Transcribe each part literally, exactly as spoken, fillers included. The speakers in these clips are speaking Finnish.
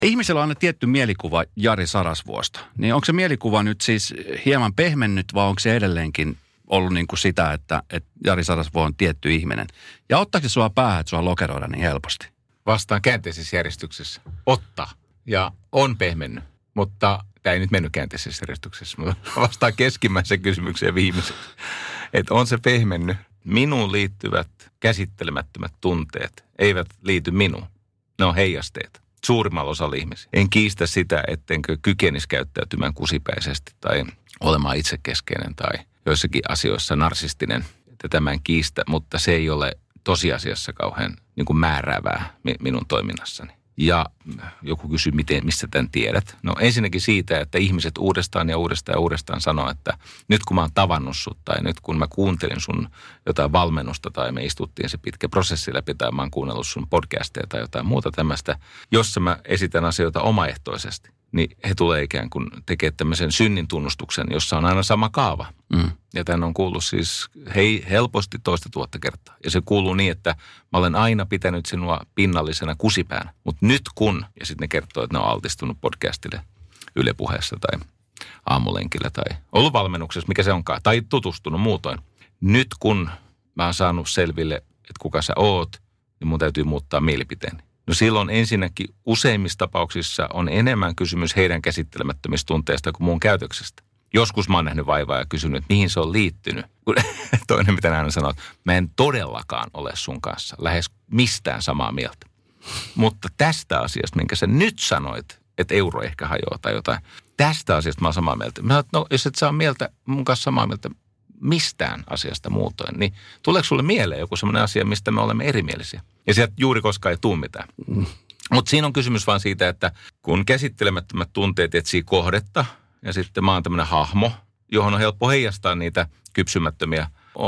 Ihmisellä on aina tietty mielikuva Jari Sarasvuosta. Niin onko se mielikuva nyt siis hieman pehmennyt vai onko se edelleenkin ollut niin kuin sitä, että, että Jari Sarasvuo on tietty ihminen? Ja ottaako se sua päähän, että sua lokeroida niin helposti? Vastaan käänteisessä järjestyksessä. Ottaa. Ja on pehmennyt. Mutta tämä ei nyt mennyt käänteisessä järjestyksessä. Mutta vastaan keskimmäisen kysymykseen viimeiseksi. Että on se pehmennyt. Minuun liittyvät käsittelemättömät tunteet eivät liity minuun. Ne on heijasteet. Suurimmalla osalla ihmisiä. En kiistä sitä, ettenkö kykenisi käyttäytymään kusipäisesti tai olemaan itsekeskeinen tai joissakin asioissa narsistinen. Tätä en kiistä, mutta se ei ole tosiasiassa kauhean niin kuin määräävää minun toiminnassani. Ja joku kysyy, miten, mistä tämän tiedät. No ensinnäkin siitä, että ihmiset uudestaan ja uudestaan ja uudestaan sanoo, että nyt kun mä oon tavannut sut tai nyt kun mä kuuntelin sun jotain valmennusta tai me istuttiin se pitkä prosessi läpi tai mä oon kuunnellut sun podcasteja tai jotain muuta tämmöistä, jossa mä esitän asioita omaehtoisesti, niin he tulee ikään kuin tekemään tämmöisen synnin tunnustuksen, jossa on aina sama kaava. Mm. Ja tämän on kuullut siis hei, helposti toista tuhatta kertaa. Ja se kuuluu niin, että mä olen aina pitänyt sinua pinnallisena kusipäänä. Mutta nyt kun, ja sitten ne kertoo, että ne on altistunut podcastille Yle Puheessa tai aamulenkillä tai ollut valmennuksessa, mikä se onkaan, tai tutustunut muutoin. Nyt kun mä oon saanut selville, että kuka sä oot, niin mun täytyy muuttaa mielipiteeni. No silloin ensinnäkin useimmissa tapauksissa on enemmän kysymys heidän käsittelemättömistä tunteista kuin muun käytöksestä. Joskus mä oon nähnyt vaivaa ja kysynyt, että mihin se on liittynyt. Toinen, mitä hän sanoo, että mä en todellakaan ole sun kanssa lähes mistään samaa mieltä. Mutta tästä asiasta, minkä sä nyt sanoit, että euro ehkä hajoaa tai jotain, tästä asiasta mä oon samaa mieltä. Mä sanoin, että no, jos et saa mieltä, mun kanssa samaa mieltä mistään asiasta muutoin, niin tuleeko sulle mieleen joku sellainen asia, mistä me olemme erimielisiä? Ja sieltä juuri koskaan ei tule mitään. Mm. Mutta siinä on kysymys vaan siitä, että kun käsittelemättömät tunteet etsii kohdetta, ja sitten mä oon tämmöinen hahmo, johon on helppo heijastaa niitä kypsymättömiä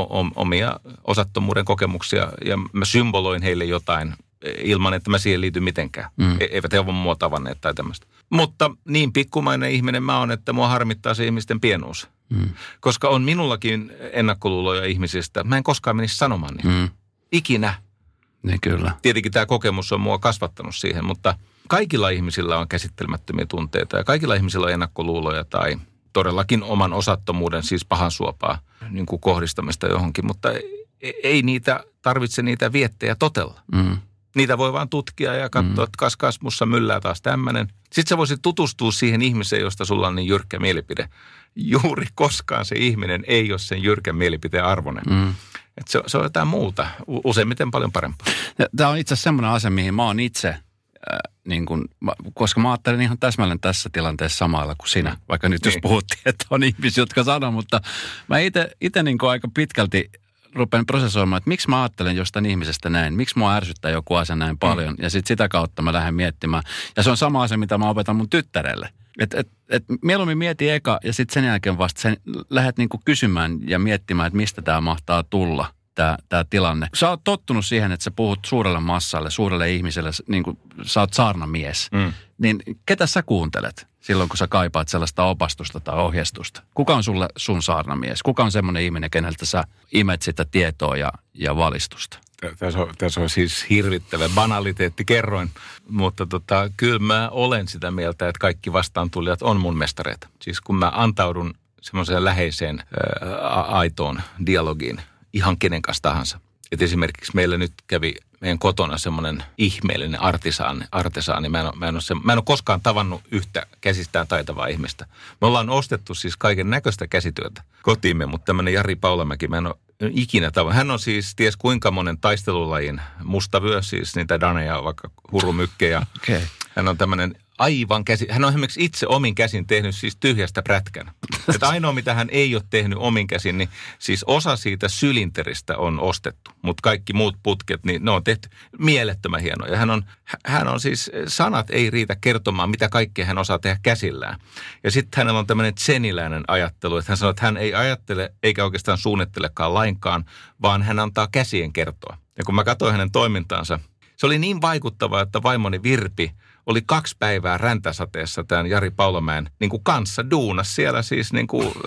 omia osattomuuden kokemuksia, ja mä symboloin heille jotain ilman, että mä siihen liity mitenkään. Mm. E- eivät he ole mua tavanneet tai tämmöistä. Mutta niin pikkumainen ihminen mä oon, että mua harmittaa se ihmisten pienuus. Mm. Koska on minullakin ennakkoluuloja ihmisistä. Mä en koskaan menisi sanomaan niitä. Mm. Ikinä. Niin kyllä. Tietenkin tämä kokemus on mua kasvattanut siihen, mutta kaikilla ihmisillä on käsittelemättömiä tunteita ja kaikilla ihmisillä on ennakkoluuloja tai todellakin oman osattomuuden, siis pahan suopaa, niin kuin kohdistamista johonkin, mutta ei, ei niitä tarvitse niitä viettejä totella. Mm. Niitä voi vaan tutkia ja katsoa, mm. että kas kas mussa myllää taas tämmöinen. Sitten sä voisit tutustua siihen ihmiseen, josta sulla on niin jyrkkä mielipide. Juuri koskaan se ihminen ei ole sen jyrkän mielipiteen arvoinen. Mm. Että se, se on jotain muuta, useimmiten paljon parempaa. Tämä on itse asiassa semmoinen asia, mihin mä oon itse, äh, niin kun, koska mä ajattelen ihan täsmälleen tässä tilanteessa samalla kuin sinä. Vaikka nyt niin. Jos puhuttiin, että on ihmisiä, jotka sanoo, mutta mä itse niin aika pitkälti rupean prosessoimaan, että miksi mä ajattelen jostain ihmisestä näin, miksi mua ärsyttää joku asia näin paljon, mm. ja sitten sitä kautta mä lähden miettimään. Ja se on sama asia, mitä mä opetan mun tyttärelle. Että et, et mieluummin mieti eka, ja sitten sen jälkeen vasta sen lähdet niinku kysymään ja miettimään, että mistä tämä mahtaa tulla, tämä tilanne. Sä oot tottunut siihen, että sä puhut suurelle massalle, suurelle ihmiselle, niin kuin sä oot saarnamies. Mm. Niin ketä sä kuuntelet silloin, kun sä kaipaat sellaista opastusta tai ohjeistusta? Kuka on sulle sun saarnamies? Kuka on semmoinen ihminen, keneltä sä imet sitä tietoa ja, ja valistusta? Tässä on, tässä on siis hirvittävä banaliteetti, kerroin, mutta tota, kyllä mä olen sitä mieltä, että kaikki vastaantulijat on mun mestareita. Siis kun mä antaudun semmoiseen läheiseen ää, aitoon dialogiin ihan kenen kanssa tahansa. Että esimerkiksi meillä nyt kävi meidän kotona semmoinen ihmeellinen artisaani. artisaani. Mä, en ole, mä, en ole se, mä en ole koskaan tavannut yhtä käsistään taitavaa ihmistä. Me ollaan ostettu siis kaiken näköistä käsityötä kotiimme, mutta tämmöinen Jari Paulamäki, mä en ole ikinä tavannut. Hän on siis ties kuinka monen taistelulajin mustavyö, siis niitä daneja, vaikka hurumykkejä. Okay. Hän on tämmöinen aivan käsi. Hän on esimerkiksi itse omin käsin tehnyt siis tyhjästä prätkän. Että ainoa, mitä hän ei ole tehnyt omin käsin, niin siis osa siitä sylinteristä on ostettu. Mutta kaikki muut putket, niin ne on tehty mielettömän hienoja. Hän on, hän on siis, sanat ei riitä kertomaan, mitä kaikkea hän osaa tehdä käsillään. Ja sitten hänellä on tämmöinen tseniläinen ajattelu, että hän sanoo, että hän ei ajattele eikä oikeastaan suunnittelekaan lainkaan, vaan hän antaa käsien kertoa. Ja kun mä katsoin hänen toimintaansa, se oli niin vaikuttavaa, että vaimoni Virpi oli kaksi päivää räntäsateessa tämän Jari Paulamäen niin kuin kanssa duunas siellä siis niin kuin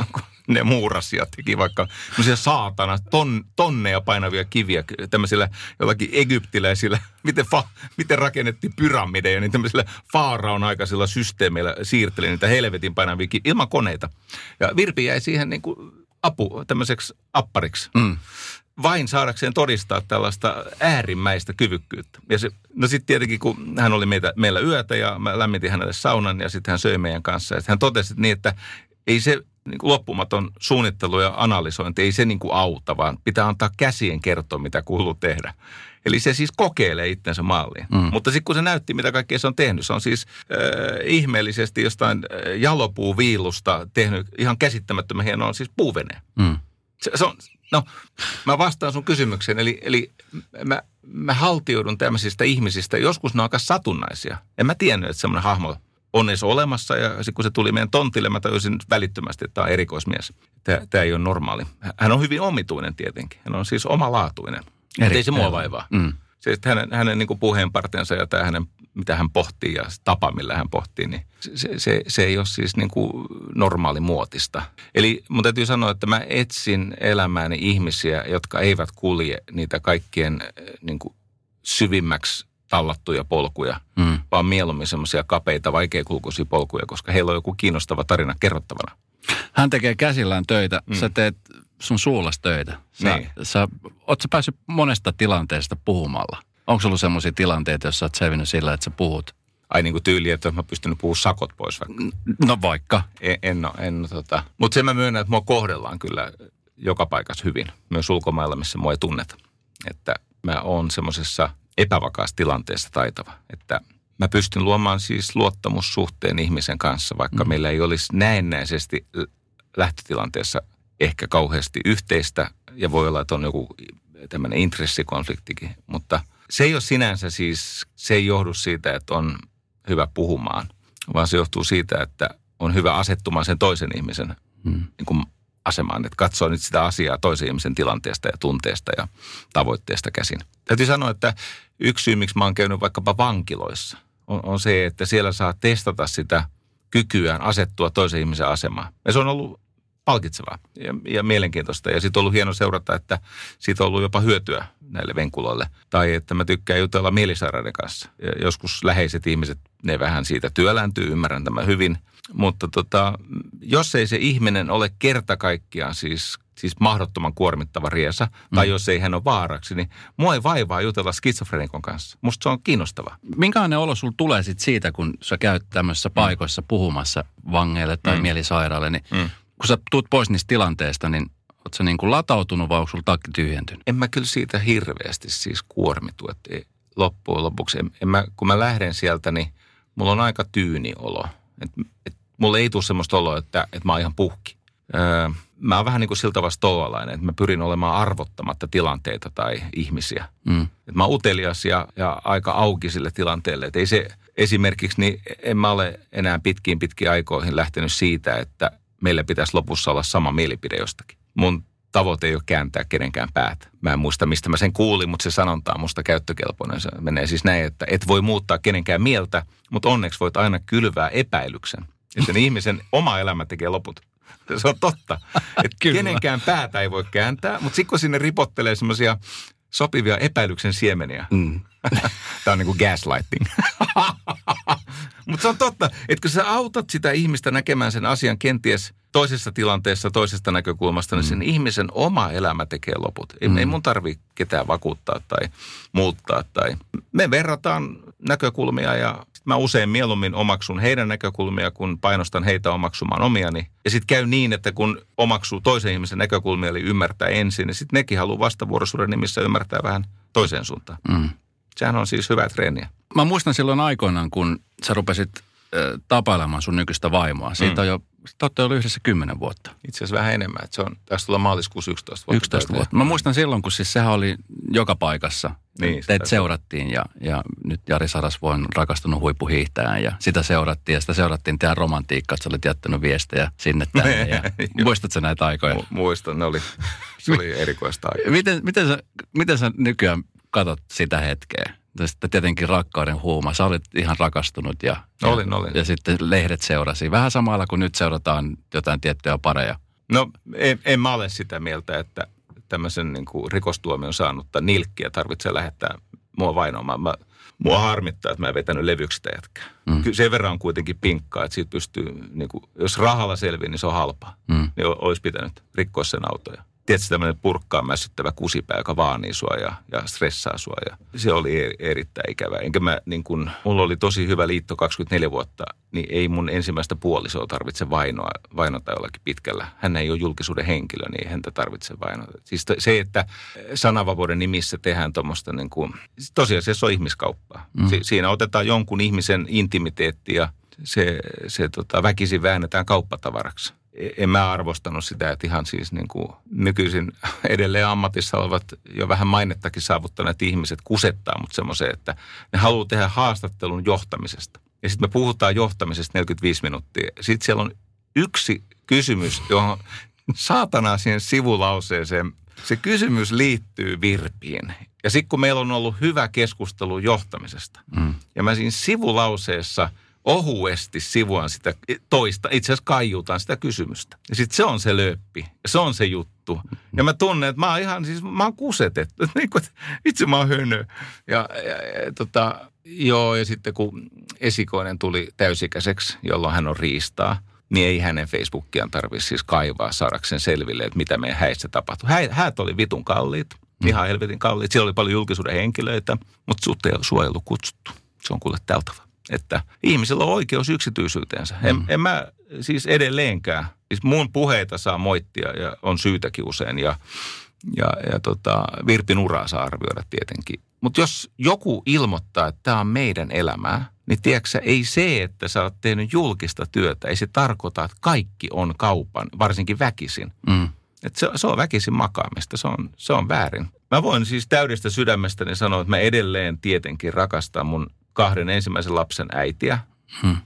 ne muurasi ja teki vaikka sellaisia saatana, ton, tonneja painavia kiviä tämmöisillä jollakin egyptiläisillä, miten, fa, miten rakennettiin pyramideja, niin tämmöisillä faaraon aikaisilla systeemeillä siirteli niitä helvetin painavia kiviä ilman koneita. Ja Virpi jäi siihen niin kuin apu, tämmöiseksi appariksi. Mm. Vain saadakseen todistaa tällaista äärimmäistä kyvykkyyttä. Ja se, no sitten tietenkin, kun hän oli meitä, meillä yötä ja mä lämmitin hänelle saunan ja sitten hän söi meidän kanssa. Ja hän totesi niin, että ei se niin kuin loppumaton suunnittelu ja analysointi, ei se niin kuin auta, vaan pitää antaa käsien kertoa, mitä kuuluu tehdä. Eli se siis kokeilee itsensä maaliin. Mm. Mutta sitten kun se näytti, mitä kaikkea se on tehnyt, se on siis äh, ihmeellisesti jostain äh, jalopuuviilusta tehnyt ihan käsittämättömän hienoa, siis puuveneen. Mm. Se, se on, no, mä vastaan sun kysymykseen, eli, eli mä, mä haltioidun tämmöisistä ihmisistä, joskus ne on aika satunnaisia. En mä tiennyt, että semmoinen hahmo on edes olemassa, ja sitten kun se tuli meidän tontille, mä tajusin välittömästi, että tämä on erikoismies. Tämä ei ole normaali. Hän on hyvin omituinen tietenkin. Hän on siis omalaatuinen. Mutta ei se mua vaivaa. Mm. Se, että hänen, hänen niin kuin puheenpartensa ja tämä hänen, mitä hän pohtii ja tapa, millä hän pohtii, niin se, se, se ei ole siis niin kuin normaali muotista. Eli mun täytyy sanoa, että mä etsin elämääni ihmisiä, jotka eivät kulje niitä kaikkien niin kuin syvimmäksi tallattuja polkuja, mm. vaan mieluummin semmoisia kapeita, vaikeakulkuisia polkuja, koska heillä on joku kiinnostava tarina kerrottavana. Hän tekee käsillään töitä, mm. sä teet sun suullas töitä. Sä, niin. sä, oot sä päässyt monesta tilanteesta puhumalla? Onko sulla semmoisia tilanteita, joissa sä oot selvinnyt sillä, että sä puhut? Ai niin kuin tyyli, että mä pystynyt puhumaan sakot pois vaikka. No vaikka. En, en ole, en ole tota. Mutta sen mä myönnän, että mua kohdellaan kyllä joka paikassa hyvin. Myös ulkomailla, missä mua ei tunneta. Että mä oon semmoisessa epävakaassa tilanteessa taitava. Että mä pystyn luomaan siis luottamussuhteen ihmisen kanssa, vaikka mm. meillä ei olisi näennäisesti lähtötilanteessa ehkä kauheasti yhteistä. Ja voi olla, että on joku tämmöinen intressikonfliktikin. Mutta se ei ole sinänsä siis, se ei johdu siitä, että on hyvä puhumaan, vaan se johtuu siitä, että on hyvä asettumaan sen toisen ihmisen mm. niin kuin asemaan. Että katsoo nyt sitä asiaa toisen ihmisen tilanteesta ja tunteesta ja tavoitteesta käsin. Täytyy sanoa, että yksi syy, miksi mä oon käynyt vaikkapa vankiloissa, on, on se, että siellä saa testata sitä kykyään asettua toisen ihmisen asemaan. Ja se on ollut palkitsevaa ja, ja mielenkiintoista. Ja sitten on ollut hieno seurata, että siitä on ollut jopa hyötyä näille venkuloille. Tai että mä tykkään jutella mielisairaiden kanssa. Ja joskus läheiset ihmiset, ne vähän siitä työlääntyy, ymmärrän tämän hyvin. Mutta tota, jos ei se ihminen ole kerta kaikkiaan siis, siis mahdottoman kuormittava riesa, tai mm. jos ei hän ole vaaraksi, niin mua ei vaivaa jutella skitsofrenikon kanssa. Musta se on kiinnostavaa. Minkälainen olo sulla tulee sit siitä, kun sä käyt tämmöisissä paikoissa puhumassa vangeille tai mm. mielisairaille, niin mm. kun sä tuut pois niistä tilanteesta, niin oot sä niin kuin latautunut vai onko sulla takki tyhjentynyt? En mä kyllä siitä hirveästi siis kuormitu, että loppujen lopuksi. En, en mä, kun mä lähden sieltä, niin mulla on aika tyyni olo. Et, et, mulla ei tule semmoista oloa, että, että mä oon ihan puhki. Öö, mä oon vähän niin kuin siltä vastoalainen, että mä pyrin olemaan arvottamatta tilanteita tai ihmisiä. Mm. Et mä oon utelias ja, ja aika auki sille tilanteelle. Et ei se esimerkiksi, niin en mä ole enää pitkiin pitkiin aikoihin lähtenyt siitä, että meillä pitäisi lopussa olla sama mielipide jostakin. Mun tavoite ei ole kääntää kenenkään päätä. Mä en muista, mistä mä sen kuulin, mutta se sanonta on musta käyttökelpoinen. Se menee siis näin, että et voi muuttaa kenenkään mieltä, mutta onneksi voit aina kylvää epäilyksen. Ja sen ihmisen oma elämä tekee loput. Se on totta. Että kenenkään päätä ei voi kääntää, mutta sitten kun sinne ripottelee semmoisia sopivia epäilyksen siemeniä. Mm. Tämä on niin kuin gaslighting. Mutta se on totta, että kun sä autat sitä ihmistä näkemään sen asian kenties toisessa tilanteessa, toisesta näkökulmasta, niin sen mm. ihmisen oma elämä tekee loput. Ei, mm. ei mun tarvitse ketään vakuuttaa tai muuttaa. Tai me verrataan näkökulmia ja mä usein mieluummin omaksun heidän näkökulmia, kun painostan heitä omaksumaan omiani. Ja sitten käy niin, että kun omaksuu toisen ihmisen näkökulmia, eli ymmärtää ensin, niin sitten nekin haluaa vastavuoroisuuden nimissä ymmärtää vähän toiseen suuntaan. Mm. Sehän on siis hyvää treeniä. Mä muistan silloin aikoinaan, kun sä rupesit äh, tapailemaan sun nykyistä vaimoa. Siitä mm. on jo, te olette ollut yhdessä kymmenen vuotta. Itse asiassa vähän enemmän. Että se on, tästä tulla maaliskuussa yksitoista vuotta. yksitoista vuotta. Mä muistan silloin, kun siis sehän oli joka paikassa. Niin, teitä seurattiin ja, ja nyt Jari Sarasvuo on rakastunut huippuhiihtäjään ja sitä seurattiin ja sitä seurattiin teidän romantiikkaa, että sä olit jättänyt viestejä sinne tänne. Ja muistatko näitä aikoja? Mu- muistan, ne oli, se oli erikoista aikaa. Miten, miten, sä, miten sä nykyään katot sitä hetkeä? Sitten tietenkin rakkauden huuma. Sä olit ihan rakastunut ja, olin, ja, olin. ja sitten lehdet seurasi. Vähän samalla kuin nyt seurataan jotain tiettyjä pareja. No en, en mä ole sitä mieltä, että tämmöisen niin kuin rikostuomion saanutta nilkkiä tarvitsee lähettää mua vainoamaan. Mä, mua harmittaa, että mä en vetänyt levyksistä jätkää. Mm. Kyllä sen verran on kuitenkin pinkkaa, että siitä pystyy, niin kuin, jos rahalla selviää, niin se on halpaa. Mm. Niin olisi pitänyt rikkoa sen autoja. Tiedätkö, tämmöinen purkkaan mässyttävä kusipää, joka vaanii sua ja, ja stressaa sua. Ja se oli eri, erittäin ikävää. Enkä mä, niin kun, mulla oli tosi hyvä liitto kaksikymmentäneljä vuotta, niin ei mun ensimmäistä puolisoa tarvitse vainoa, vainota jollakin pitkällä. Hän ei ole julkisuuden henkilö, niin ei häntä tarvitse vainota. Siis se, että sananvapauden nimissä tehdään tuommoista, niin kuin, tosiasiassa on ihmiskauppaa. Mm. Si, siinä otetaan jonkun ihmisen intimiteetti ja se, se tota, väkisin väännetään kauppatavaraksi. En mä arvostanut sitä, että ihan siis niin kuin nykyisin edelleen ammatissa olevat jo vähän mainettakin saavuttaneet ihmiset kusettaa mut semmoiseen, että ne haluaa tehdä haastattelun johtamisesta. Ja sitten me puhutaan johtamisesta neljäkymmentäviisi minuuttia. Sitten siellä on yksi kysymys, johon saatanaa siihen sivulauseeseen. Se kysymys liittyy Virpiin. Ja sitten kun meillä on ollut hyvä keskustelu johtamisesta, mm. ja mä siinä sivulauseessa ohuesti sivuan sitä toista, itse asiassa kaiutaan sitä kysymystä. Ja sitten se on se lööppi, ja se on se juttu. Ja mä tunnen, että mä oon ihan siis, mä oon kusetettu. Niin kuin, itse mä oon hönö. Ja, ja, ja tota, joo, ja sitten kun esikoinen tuli täysikäiseksi, jolloin hän on riistaa, niin ei hänen Facebookiaan tarvitse siis kaivaa saadakseen selville, että mitä meidän häissä tapahtui. Hä, häät oli vitun kalliit, mm. ihan helvetin kalliit. Siellä oli paljon julkisuuden henkilöitä, mutta sut ei ole suojeltu kutsuttu. Se on kuule tältävä. Että ihmisellä on oikeus yksityisyyteensä. En, mm. en mä siis edelleenkään. Siis mun puheita saa moittia ja on syytäkin usein ja, ja, ja tota, Virpin uraa saa arvioida tietenkin. Mutta jos joku ilmoittaa, että tämä on meidän elämää, niin tiedätkö ei se, että sä oot tehnyt julkista työtä, ei se tarkoita, että kaikki on kaupan, varsinkin väkisin. Mm. Että se, se on väkisin makaamista, se on, se on väärin. Mä voin siis täydestä sydämestäni sanoa, että mä edelleen tietenkin rakastan mun kahden ensimmäisen lapsen äitiä. Hmm.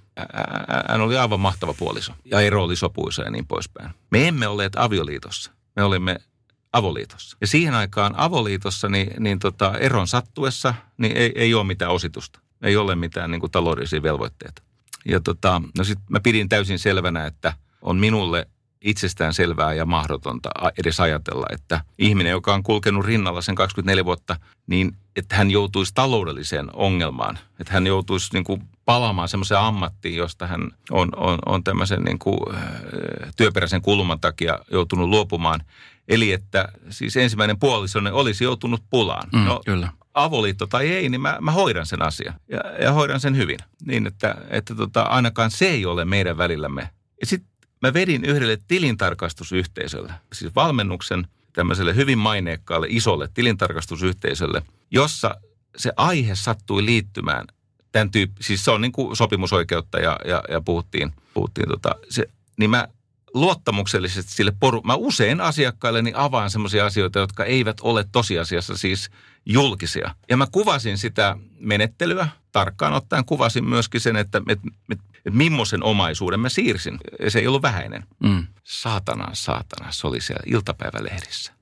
Hän oli aivan mahtava puoliso. Ja ero oli sopuisa ja niin poispäin. Me emme olleet avioliitossa. Me olimme avoliitossa. Ja siihen aikaan avoliitossa, niin, niin tota, eron sattuessa, niin ei, ei ole mitään ositusta. Ei ole mitään niin kuin taloudellisia velvoitteita. Ja tota, no sit mä pidin täysin selvänä, että on minulle itsestään selvää ja mahdotonta edes ajatella, että ihminen, joka on kulkenut rinnalla sen kaksikymmentäneljä vuotta, niin että hän joutuisi taloudelliseen ongelmaan. Että hän joutuisi niin kuin palaamaan semmoiseen ammattiin, josta hän on, on, on tämmöisen niin kuin, työperäisen kuluman takia joutunut luopumaan. Eli että siis ensimmäinen puolisoinen olisi joutunut pulaan. Mm, no, kyllä. Avoliitto tai ei, niin mä, mä hoidan sen asian ja, ja hoidan sen hyvin. Niin, että, että tota, ainakaan se ei ole meidän välillämme. Ja sitten mä vedin yhdelle tilintarkastusyhteisölle, siis valmennuksen tämmöiselle hyvin maineikkaalle isolle tilintarkastusyhteisölle, jossa se aihe sattui liittymään tämän tyyppi, siis se on niin kuin sopimusoikeutta ja, ja, ja puhuttiin, puhuttiin tota, se, niin mä luottamuksellisesti sille poru, mä usein asiakkailleni avaan semmoisia asioita, jotka eivät ole tosiasiassa siis julkisia. Ja mä kuvasin sitä menettelyä, tarkkaan ottaen kuvasin myöskin sen, että et, et, et millaisen omaisuuden mä siirsin. Se ei ollut vähäinen. Mm. Saatana, saatana, se oli siellä iltapäivälehdissä.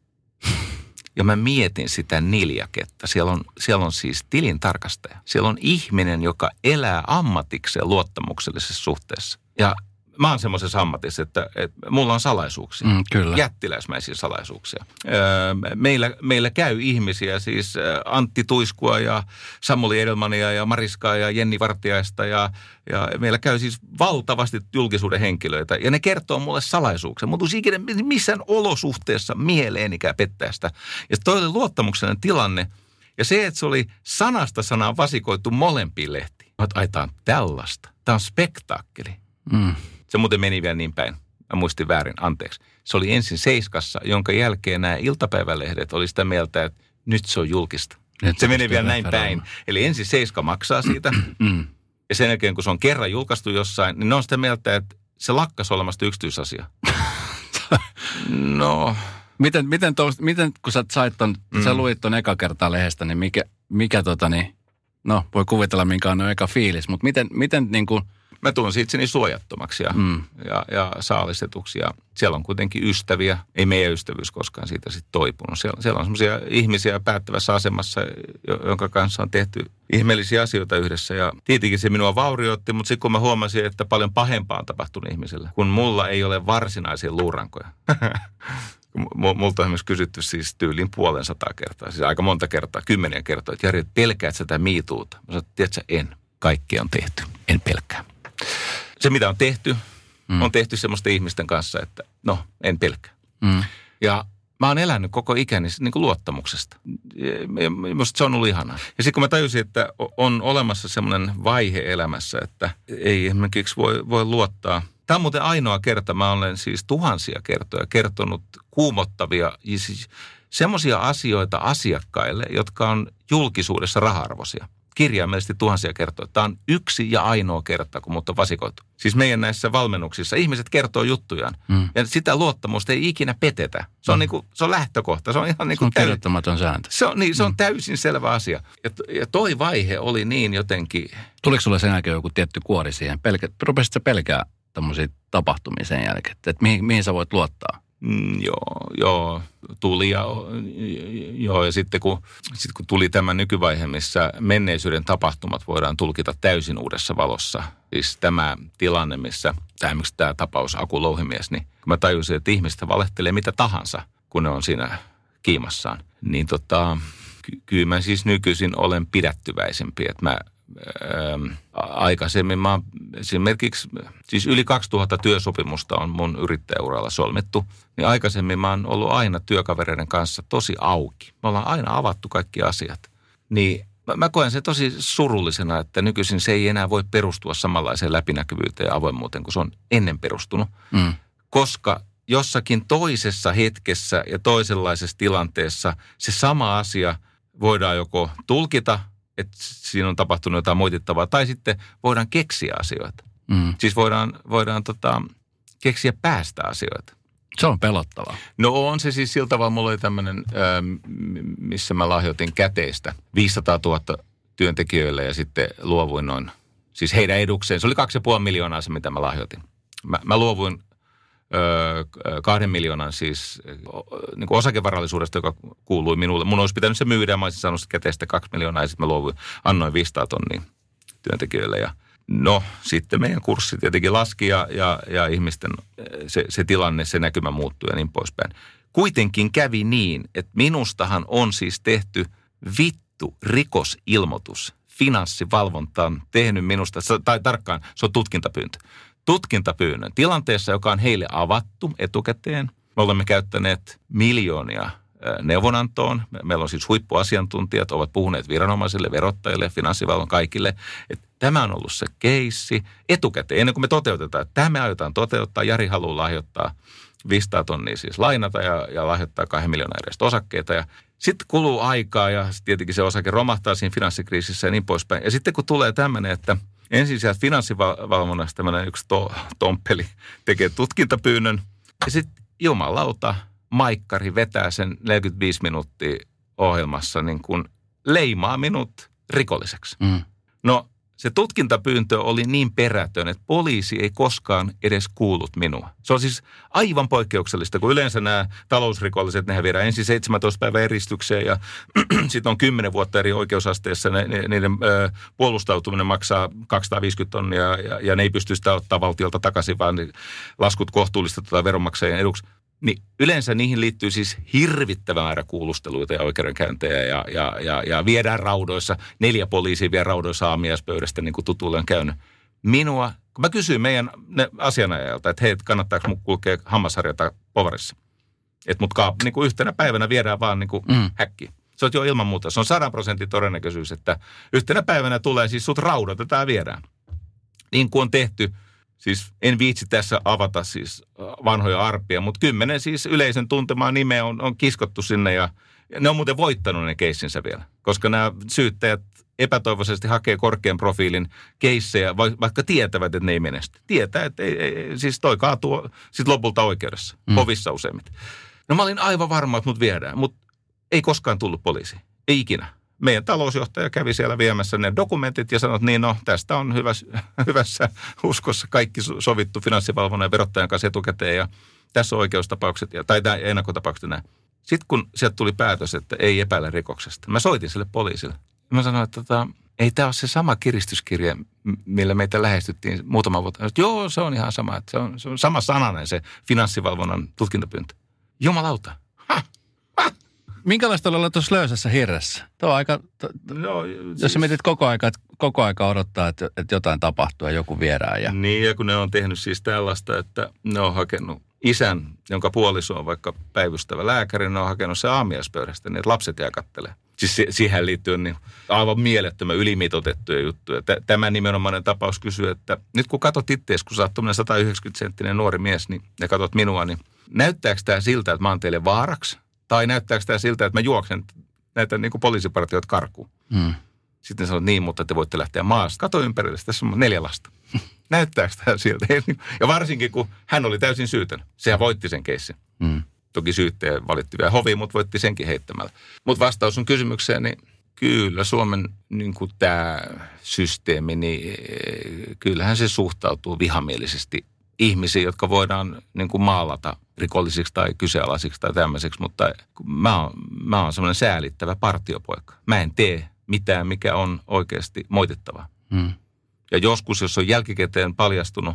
Ja mä mietin sitä niljaketta. Siellä on, siellä on siis tilintarkastaja. Siellä on ihminen, joka elää ammatikseen luottamuksellisessa suhteessa. Ja mä oon semmoisessa ammatissa, että, että mulla on salaisuuksia. Mm, kyllä. Jättiläismäisiä salaisuuksia. Öö, meillä, meillä käy ihmisiä, siis Antti Tuiskua ja Samuli Edelmania ja Mariskaa ja Jenni Vartiaista. Ja, ja meillä käy siis valtavasti julkisuuden henkilöitä. Ja ne kertoo mulle salaisuuksia. Mutta ikinä missään olosuhteessa mieleenikään pettää sitä. Ja toi oli luottamuksellinen tilanne. Ja se, että se oli sanasta sanaan vasikoitu molempiin lehtiin. Ai, tää on tällaista. Tää on spektaakkeli. Mm. Se muuten meni vielä niin päin. Mä muistin väärin, anteeksi. Se oli ensin Seiskassa, jonka jälkeen nämä iltapäivälehdet oli sitä mieltä, että nyt se on julkista. Nyt se meni vielä näin päin. Eli ensin Seiska maksaa siitä. Mm. Ja sen jälkeen, kun se on kerran julkaistu jossain, niin ne on sitä mieltä, että se lakkas olemasta yksityisasia. No. Miten, miten, tos, miten kun sä sait ton, mm. sä luit ton eka kertaa lehdestä, niin mikä, mikä tota niin, no voi kuvitella minkä on eka fiilis, mutta miten, miten niin kuin mä tunsin itseni suojattomaksi ja, mm. ja, ja saalistetuksi. Ja siellä on kuitenkin ystäviä. Ei meidän ystävyys koskaan siitä sitten toipunut. Siellä, siellä on semmoisia ihmisiä päättävässä asemassa, jonka kanssa on tehty ihmeellisiä asioita yhdessä. Ja tietenkin se minua vaurioitti, mutta sitten kun mä huomasin, että paljon pahempaa on tapahtunut ihmisille, kun mulla ei ole varsinaisia luurankoja. Multa on myös kysytty siis tyyliin puolen sataa kertaa, siis aika monta kertaa, kymmeniä kertaa, että Jari, pelkäät sä tätä miituuta? Mä sanoin, että tiedätkö, en. Kaikkea on tehty. En pelkää. Se, mitä on tehty, mm. on tehty semmoisten ihmisten kanssa, että no, en pelkää. Mm. Ja mä oon elänyt koko ikäni niin kuin luottamuksesta. Minusta se on ollut ihanaa. Ja sitten kun mä tajusin, että on olemassa semmoinen vaihe elämässä, että ei esimerkiksi voi, voi luottaa. Tämä on muuten ainoa kerta, mä olen siis tuhansia kertoja kertonut kuumottavia, siis semmoisia asioita asiakkaille, jotka on julkisuudessa raha-arvoisia. Kirjaimellisesti tuhansia kertoja. Tämä on yksi ja ainoa kerta, kun mut on vasikoitu. Siis meidän näissä valmennuksissa ihmiset kertoo juttujaan. Mm. Ja sitä luottamusta ei ikinä petetä. Se on, mm. niinku, se on lähtökohta. Se on ihan niinku se on kirjoittamaton sääntö. Se on, niin, se on mm. täysin selvä asia. Ja, ja toi vaihe oli niin jotenkin... Tuliko sulle sen jälkeen joku tietty kuori siihen? Pelkä, rupesit sä pelkää tämmöisiä tapahtumia sen jälkeen? Että mihin, mihin sä voit luottaa? Mm, joo, joo, tuli ja, joo, ja sitten kun, sit kun tuli tämä nykyvaihe, missä menneisyyden tapahtumat voidaan tulkita täysin uudessa valossa. Siis tämä tilanne, missä tämä, tämä tapaus Aku Louhimies, niin kun mä tajusin, että ihmistä valehtelee mitä tahansa, kun ne on siinä kiimassaan, niin tota, ky- kyllä mä siis nykyisin olen pidättyväisempi, että mä Ähm, aikaisemmin mä esimerkiksi, siis yli kaksituhatta työsopimusta on mun yrittäjäuralla solmittu, niin aikaisemmin mä oon ollut aina työkavereiden kanssa tosi auki. Me ollaan aina avattu kaikki asiat. Niin mä, mä koen sen tosi surullisena, että nykyisin se ei enää voi perustua samanlaiseen läpinäkyvyyteen ja avoimuuteen, kun se on ennen perustunut. Mm. Koska jossakin toisessa hetkessä ja toisenlaisessa tilanteessa se sama asia voidaan joko tulkita, että siinä on tapahtunut jotain moitittavaa, tai sitten voidaan keksiä asioita. Mm. Siis voidaan, voidaan tota, keksiä päästä asioita. Se on pelottavaa. No on se siis sillä tavalla, mulla oli tämmöinen, missä mä lahjoitin käteistä viisisataatuhatta työntekijöille ja sitten luovuin noin, siis heidän edukseen. Se oli kaksi ja puoli miljoonaa se, mitä mä lahjoitin. Mä, mä luovuin Öö, kahden miljoonan siis niin kuin osakevarallisuudesta, joka kuului minulle. Mun olisi pitänyt se myydä, mä olisin saanut käteistä kaksi miljoonaa ja sitten mä luovuin, annoin viisisataa tonnia työntekijöille. Ja no, sitten meidän kurssi tietenkin laski ja, ja, ja ihmisten se, se tilanne, se näkymä muuttui ja niin poispäin. Kuitenkin kävi niin, että minustahan on siis tehty vittu rikosilmoitus. Finanssivalvonta on tehnyt minusta, tai tarkkaan, se on tutkintapyyntö. Tutkintapyynnön tilanteessa, joka on heille avattu etukäteen. Me olemme käyttäneet miljoonia neuvonantoon. Meillä on siis huippuasiantuntijat, ovat puhuneet viranomaisille, verottajille, finanssivalvon kaikille. Että tämä on ollut se keissi etukäteen, ennen kuin me toteutetaan. Tämä me aiotaan toteuttaa. Jari haluaa lahjoittaa viisisataa tonnia siis lainata ja, ja lahjoittaa kahden miljoonan edestä osakkeita. Ja sitten kuluu aikaa ja tietenkin se osake romahtaa siinä finanssikriisissä ja niin poispäin. Ja sitten kun tulee tämmöinen, että ensin sieltä finanssivalvonnasta tämmöinen yksi to, tomppeli tekee tutkintapyynnön. Ja sitten jumalauta, maikkari vetää sen neljäkymmentäviisi minuuttia ohjelmassa niin kuin leimaa minut rikolliseksi. Mm. No se tutkintapyyntö oli niin perätön, että poliisi ei koskaan edes kuullut minua. Se on siis aivan poikkeuksellista, kun yleensä nämä talousrikolliset, nehän viedään ensin seitsemäntoista päivän eristykseen ja sitten on kymmenen vuotta eri oikeusasteessa. Ne, ne, niiden ö, puolustautuminen maksaa kaksisataaviisikymmentä tonnia ja, ja ne ei pysty sitä ottaa valtiolta takaisin, vaan laskut kohtuullistetaan veronmaksajien eduksi. Niin yleensä niihin liittyy siis hirvittävä määrä kuulusteluita ja oikeudenkäyntejä ja, ja, ja, ja viedään raudoissa. Neljä poliisia vie raudoissa aamiaispöydästä, niin kuin tutuille on käynyt. Minua, kun mä kysyin meidän asianajajalta, että hei, kannattaako mun kulkea hammasharjata povarissa? Että mut kaap, niin kuin yhtenä päivänä viedään vaan niin kuin mm. häkkiin. Se on jo ilman muuta. Se on sadan prosentin todennäköisyys, että yhtenä päivänä tulee siis sut raudoitetaan ja viedään. Niin kuin on tehty. Siis en viitsi tässä avata siis vanhoja arpia, mutta kymmenen siis yleisen tuntemaa nimeä on, on kiskottu sinne ja, ja ne on muuten voittanut ne keissinsä vielä. Koska nämä syyttäjät epätoivoisesti hakee korkean profiilin keissejä, vaikka tietävät, että ne ei menesty. Tietää, että ei, ei, siis toi kaatuu sitten lopulta oikeudessa, mm. hovissa useimmiten. No mä olin aivan varma, että mut viedään, mutta ei koskaan tullut poliisi. Ei ikinä. meidän talousjohtaja kävi siellä viemässä ne dokumentit ja sanoi, että niin no, tästä on hyvässä, hyvässä uskossa kaikki sovittu finanssivalvonnan ja verottajan kanssa etukäteen ja tässä on oikeustapaukset ja, tai ennakkotapaukset näin. Sitten kun sieltä tuli päätös, että ei epäile rikoksesta, mä soitin sille poliisille. Mä sanoin, että tota, ei tämä ole se sama kiristyskirja, millä meitä lähestyttiin muutama vuotta. Sanoin, joo, se on ihan sama. Että se, on, se on sama sananen se finanssivalvonnan tutkintapyyntö. Jumalauta. Ha, ha. Minkälaista olla tuossa löysässä hirressä? Tuo on aika, to, no, jos siis, sä mietit koko aika, että koko aika odottaa, että, että jotain tapahtuu ja joku vierään. Ja... Niin, ja kun ne on tehnyt siis tällaista, että ne on hakenut isän, jonka puoliso on vaikka päivystävä lääkäri, ne on hakenut se aamiaispöydästä, niin että lapset jää kattelemaan. Siis siihen liittyy niin aivan mielettömän ylimitoitettuja juttuja. Tämä nimenomainen tapaus kysyy, että nyt kun katsot itseäsi, kun sä oot tuommoinen sata yhdeksänkymmentä senttinen nuori mies niin, ja katsot minua, niin näyttääkö tämä siltä, että mä oon teille vaaraksi? Tai näyttääkö tämä siltä, että mä juoksen näitä niin kuin poliisipartioita karkuun? Hmm. Sitten sanoo, niin, mutta te voitte lähteä maasta. Kato ympärille, tässä on neljä lasta. Näyttääkö tämä siltä? Ja varsinkin, kun hän oli täysin syytön. Sehän voitti sen keissin. Hmm. Toki syyttäjä valitti vielä hoviin, mutta voitti senkin heittämällä. Mutta vastaus on kysymykseen, niin kyllä Suomen niin kuin tämä systeemi, niin kyllähän se suhtautuu vihamielisesti ihmisiin, jotka voidaan niin kuin maalata rikollisiksi tai kyseenalaisiksi tai tämmöiseksi. Mutta mä oon, mä oon semmoinen säälittävä partiopoika. Mä en tee mitään, mikä on oikeasti moitittavaa. Hmm. Ja joskus, jos on jälkikäteen paljastunut,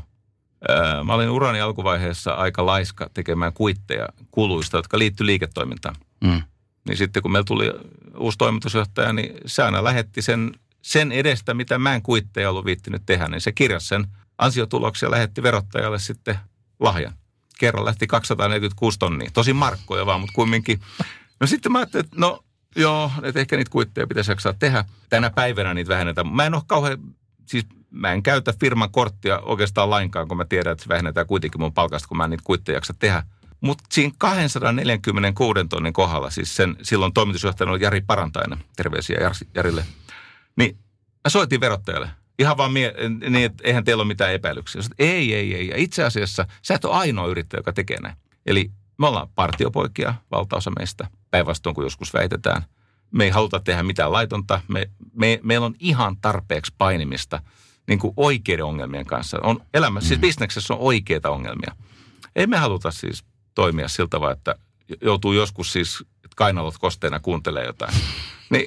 ää, mä olin urani alkuvaiheessa aika laiska tekemään kuitteja kuluista, jotka liittyy liiketoimintaan. Hmm. Niin sitten kun meillä tuli uusi toimitusjohtaja, niin se aina lähetti sen, sen edestä, mitä mä en kuitteja ollut viittinyt tehdä, niin se kirjasi sen ansiotuloksia, lähetti verottajalle sitten lahjan. Kerran lähti kaksisataaneljäkymmentäkuusi tonnia. Tosin markkoja vaan, mutta kumminkin. No sitten mä ajattelin, että no joo, että ehkä niitä kuitteja pitäisi jaksaa tehdä. Tänä päivänä niitä vähennetään. Mä en ole kauhean, siis mä en käytä firman korttia oikeastaan lainkaan, kun mä tiedän, että se vähennetään kuitenkin mun palkasta, kun mä en niitä kuitteja jaksa tehdä. Mutta siinä kaksisataaneljäkymmentäkuusi tonnin kohdalla, siis sen silloin toimitusjohtajana oli Jari Parantainen, terveisiä Jarille, niin mä soitin verottajalle. Ihan vaan mie- niin, että eihän teillä ole mitään epäilyksiä. Sanoin, ei, ei, ei. Ja itse asiassa sä et ole ainoa yrittäjä, joka tekee näin. Eli me ollaan partiopoikia, valtaosa meistä, päinvastoin kuin joskus väitetään. Me ei haluta tehdä mitään laitonta. Me, me, meillä on ihan tarpeeksi painimista niin kuin oikeiden ongelmien kanssa. On elämässä, mm. siis bisneksessä on oikeita ongelmia. Ei me haluta siis toimia siltä tavalla, että joutuu joskus siis, että kainalot kosteena kuuntelee jotain. Niin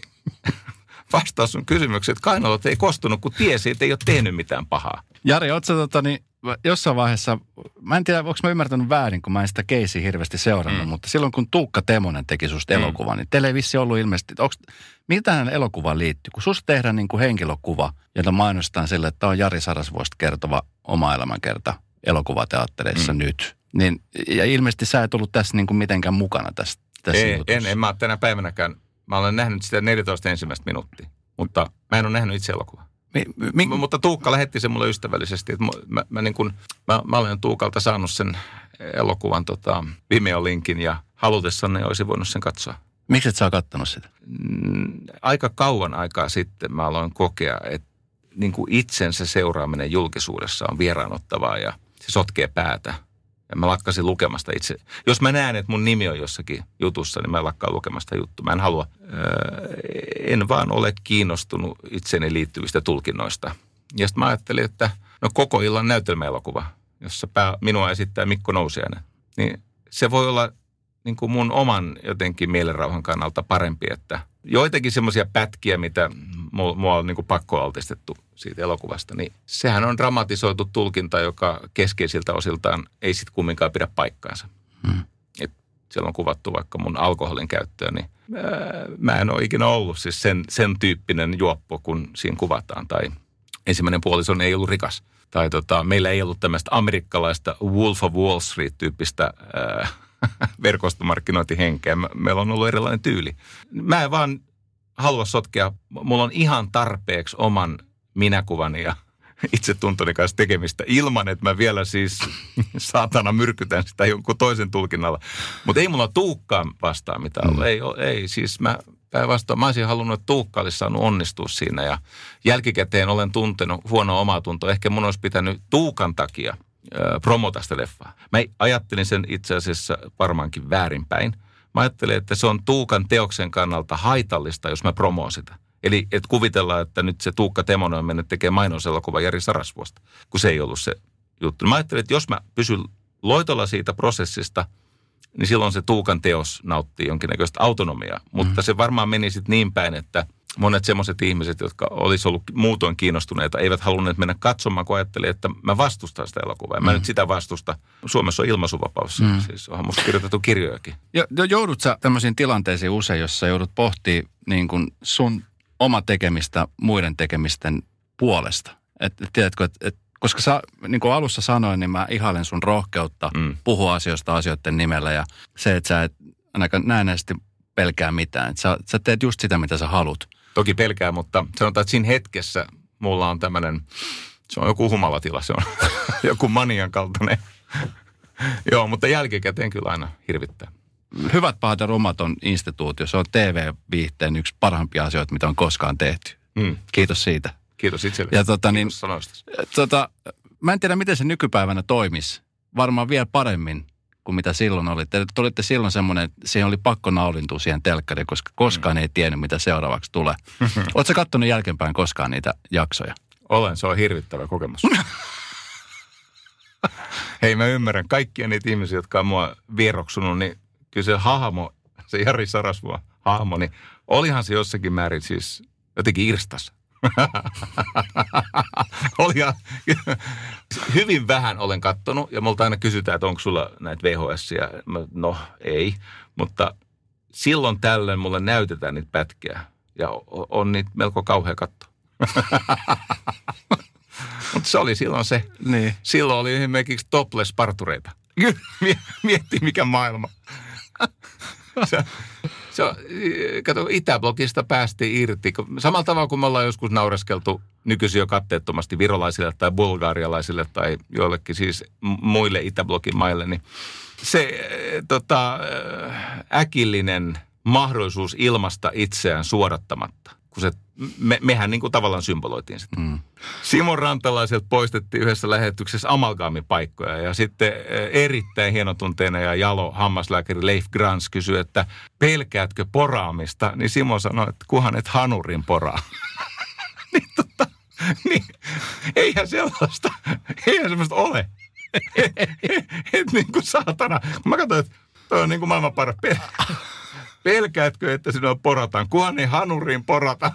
vastaus on kysymykseen, että kainalot ei kostunut, kun tiesi, että ei ole tehnyt mitään pahaa. Jari, ootko tota, niin, jossain vaiheessa, mä en tiedä, onko mä ymmärtänyt väärin, kun mä en sitä keisiä hirveästi seurannut, mm. mutta silloin kun Tuukka Temonen teki susta mm. elokuvan, niin teillä ei vissi ollut ilmeisesti, onko, mitä hänen elokuvaan liittyy? Kun susta tehdään niin kuin henkilökuva, jota mainostaan sille, että tämä on Jari Sarasvuosta kertova oma elämänkerta elokuvateattereissa mm. nyt. Niin, ja ilmeisesti sä et ollut tässä niin kuin mitenkään mukana tässä, tässä ei, en, en mä ole tänä päivänäkään. Mä olen nähnyt sitä neljätoista ensimmäistä minuuttia, mutta mä en ole nähnyt itse elokuvaa. Mi, mi, M- mutta Tuukka lähetti sen mulle ystävällisesti. Että mä, mä, mä, niin kun, mä, mä olen Tuukalta saanut sen elokuvan tota, Vimeo-linkin ja halutessani olisin voinut sen katsoa. Miksi et sä ole kattonut sitä? Mm, aika kauan aikaa sitten mä aloin kokea, että niin kuin itsensä seuraaminen julkisuudessa on vieraanottavaa ja se sotkee päätä. Ja mä lakkasin lukemasta itse. Jos mä näen, että mun nimi on jossakin jutussa, niin mä lakkaan lukemasta juttua. Mä en halua, öö, en vaan ole kiinnostunut itseni liittyvistä tulkinnoista. Ja sitten mä ajattelin, että no koko illan näytelmäelokuva, jossa pää, minua esittää Mikko Nousiainen, niin se voi olla niin kuin mun oman jotenkin mielenrauhan kannalta parempi, että joitakin semmoisia pätkiä, mitä mua on niin kuin pakkoaltistettu siitä elokuvasta, niin sehän on dramatisoitu tulkinta, joka keskeisiltä osiltaan ei sitten kumminkaan pidä paikkaansa. Hmm. Et siellä on kuvattu vaikka mun alkoholin käyttöä, niin ää, mä en ole ikinä ollut siis sen, sen tyyppinen juoppo, kun siinä kuvataan. Tai ensimmäinen puolison ei ollut rikas. Tai tota, meillä ei ollut tämmöistä amerikkalaista Wolf of Wall Street-tyyppistä ää, verkostomarkkinointihenkeä. Meillä on ollut erilainen tyyli. Mä en vaan halua sotkea. Mulla on ihan tarpeeksi oman minäkuvani ja itsetuntoni kanssa tekemistä ilman, että mä vielä siis saatana myrkytän sitä jonkun toisen tulkinnalla. Mutta ei mulla Tuukkaan vastaan mitään ollut. Mm. Ei, ei, siis mä päinvastoin. Mä olisin halunnut, että Tuukka olisi saanut onnistua siinä ja jälkikäteen olen tuntenut huonoa omaa tuntoa. Ehkä mun olisi pitänyt Tuukan takia promota sitä leffaa. Mä ajattelin sen itse asiassa varmaankin väärinpäin, Mä ajattelen, että se on Tuukan teoksen kannalta haitallista, jos mä promoon sitä. Eli et kuvitellaan, että nyt se Tuukka Temonen on mennyt tekemään mainoselokuva Jari Sarasvuosta, kun se ei ollut se juttu. Mä ajattelen, että jos mä pysyn loitolla siitä prosessista, niin silloin se Tuukan teos nauttii jonkinnäköistä autonomiaa. Mm. Mutta se varmaan meni sitten niin päin, että monet semmoiset ihmiset, jotka olisi ollut muutoin kiinnostuneita, eivät halunneet mennä katsomaan, kun ajattelin, että mä vastustan sitä elokuvaa. Mä mm. nyt sitä vastusta. Suomessa on ilmaisuvapaus. Mm. Siis onhan musta kirjoitettu kirjojakin. Jo, joudut sä tämmöisiin tilanteisiin usein, jossa joudut pohtimaan niin kuin sun oma tekemistä muiden tekemisten puolesta? Et, et, tiedätkö, että et, koska sä, niin kuin alussa sanoin, niin mä ihailen sun rohkeutta mm. puhua asioista asioiden nimellä ja se, että sä et ainakaan näennäisesti pelkää mitään. Et sä, sä teet just sitä, mitä sä haluat. Toki pelkää, mutta sanotaan, että siinä hetkessä mulla on tämmöinen, se on joku humalatila, se on joku manian kaltainen. Joo, mutta jälkikäteen kyllä aina hirvittää. Hyvät, pahat ja rumat on instituutio. Se on T V-viihteen yksi parhaimpia asioita, mitä on koskaan tehty. Mm. Kiitos siitä. Kiitos itsellesi. Ja tota, Kiitos niin, sanoistasi. Tota, mä en tiedä, miten se nykypäivänä toimisi. Varmaan vielä paremmin kuin mitä silloin oli. Te olitte silloin semmoinen, että siihen oli pakko naulintua siihen telkkariin, koska koskaan mm. ei tiennyt, mitä seuraavaksi tulee. Oletko sä kattonut jälkeenpäin koskaan niitä jaksoja? Olen, se on hirvittävä kokemus. Hei, mä ymmärrän kaikkia niitä ihmisiä, jotka on mua vieroksunut, niin kyllä se hahmo, se Jari Sarasvuo hahmo, niin olihan se jossakin määrin siis jotenkin irstas. Olihan, hyvin vähän olen kattonut ja multa aina kysytään, että onko sulla näitä V H S-ia. No ei, mutta silloin tällöin mulle näytetään niitä pätkiä ja on niitä melko kauhea katsoa. Mutta se oli silloin se. Niin. Silloin oli esimerkiksi topless-partureita. Miettii mikä maailma. Se, se on, kato, Itäblogista päästiin irti. Samalla tavalla kuin me ollaan joskus naureskeltu nykyisin jo katteettomasti virolaisille tai bulgarialaisille tai joillekin siis muille Itäblogin maille, niin se tota, äkillinen mahdollisuus ilmaista itseään suodattamatta, kun se, me, mehän niin kuin tavallaan symboloitiin sitä. Mm. Simon Rantalaiselta poistettiin yhdessä lähetyksessä amalgaamipaikkoja ja sitten erittäin hienotunteinen ja jalo hammaslääkäri Leif Grans kysyi, että pelkäätkö poraamista? Niin Simo sanoi, että kunhan et hanurin poraa. niin, tota, niin eihän sellaista, eihän sellaista ole. Että et, niin kuin saatana. Mä katsoin, että toi on niin kuin maailman paras. Pelkäätkö, että sinua porataan? Kunhan ei hanuriin porata.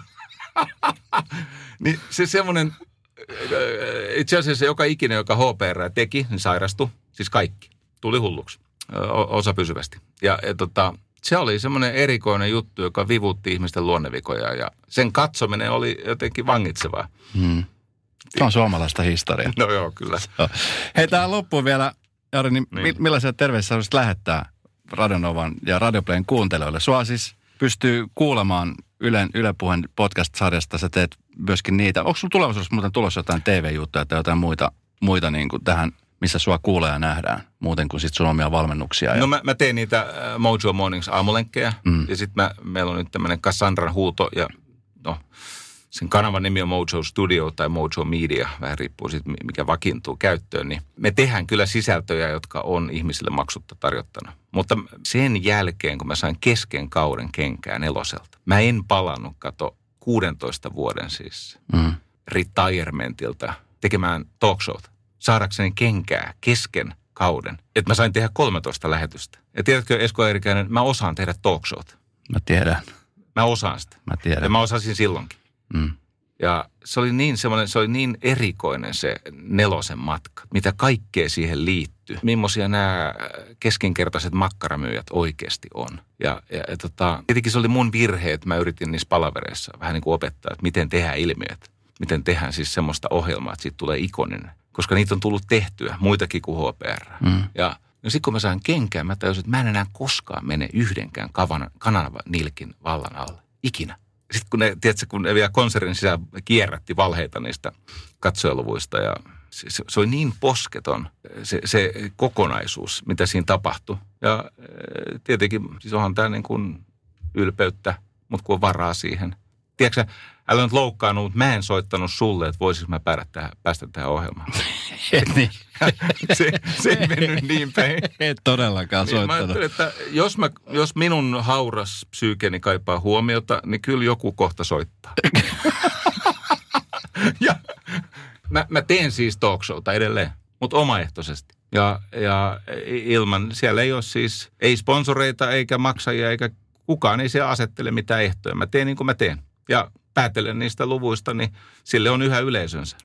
Niin se semmoinen, itse asiassa joka ikinen, joka H P R teki, niin sairastui. Siis kaikki. Tuli hulluksi. O- osa pysyvästi. Ja, ja tota, se oli semmoinen erikoinen juttu, joka vivutti ihmisten luonnevikoja. Ja sen katsominen oli jotenkin vangitsevaa. Hmm. Se on suomalaista historiaa. No joo, kyllä. Hei, tähän loppuun vielä, Jari, niin, niin. millaisia terveisiä haluaisit lähettää Radionovan ja Radioplayn kuuntelijoille? Sua siis pystyy kuulemaan Ylen, Yle Puheen podcast-sarjasta. Sä teet myöskin niitä. Onko sulla tulevaisuudessa muuten tulossa jotain T V-juttuja tai jotain muita, muita niin kuin tähän, missä sua kuulee ja nähdään, muuten kuin sit sun omia valmennuksia? Ja... No mä, mä teen niitä äh, Mojo Mornings aamulenkkejä. Mm. Ja sitten meillä on nyt tämmöinen Cassandran huuto ja no... Sen kanavan nimi on Mojo Studio tai Mojo Media, vähän riippuu siitä, mikä vakiintuu käyttöön. Niin me tehdään kyllä sisältöjä, jotka on ihmisille maksutta tarjottana. Mutta sen jälkeen, kun mä sain kesken kauden kenkää neloselta, mä en palannut, kato, kuudentoista vuoden siis mm. retirementilta tekemään talkshowta. Saadakseni kenkää kesken kauden. Että mä sain tehdä kolmetoista lähetystä. Ja tiedätkö, Esko Eerikäinen, mä osaan tehdä talkshowta. Mä tiedän. Mä osaan sitä. Mä tiedän. Ja mä osasin silloinkin. Mm. Ja se oli niin semmoinen, se oli niin erikoinen se nelosen matka, mitä kaikkea siihen liittyy. Millaisia nämä keskinkertaiset makkaramyyjät oikeasti on. Ja, ja, ja tota, tietenkin se oli mun virhe, että mä yritin niissä palavereissa vähän niin kuin opettaa, että miten tehdään ilmiöt. Miten tehdään siis semmoista ohjelmaa, että siitä tulee ikoninen. Koska niitä on tullut tehtyä, muitakin kuin H P R. Mm. Ja no sitten kun mä sain kenkään, mä tajusin, että mä en enää koskaan mene yhdenkään kanavanilkin vallan alle. Ikinä. Sitten kun ne, tiedätkö, kun ne vielä konsertin sisään kierrätti valheita niistä katsojaluvuista ja se, se, se oli niin posketon se, se kokonaisuus, mitä siinä tapahtui. Ja tietenkin, siis onhan tämä niin kuin ylpeyttä, mutta kun on varaa siihen. tiedätkö, älä nyt loukkaannut, mutta mä en soittanut sulle, että voisinko mä päästä tähän, päästä tähän ohjelmaan. niin. se, se ei mennyt niin päin. Et todellakaan niin, soittanut. Mä että jos, mä, jos minun hauras psyykeni kaipaa huomiota, niin kyllä joku kohta soittaa. ja mä, mä teen siis talkshowta edelleen, mutta omaehtoisesti. Ja, ja ilman, siellä ei ole siis, ei sponsoreita eikä maksajia eikä kukaan ei siellä asettele mitään ehtoja. Mä teen niin kuin mä teen. Ja päätelen niistä luvuista, niin sille on yhä yleisönsä.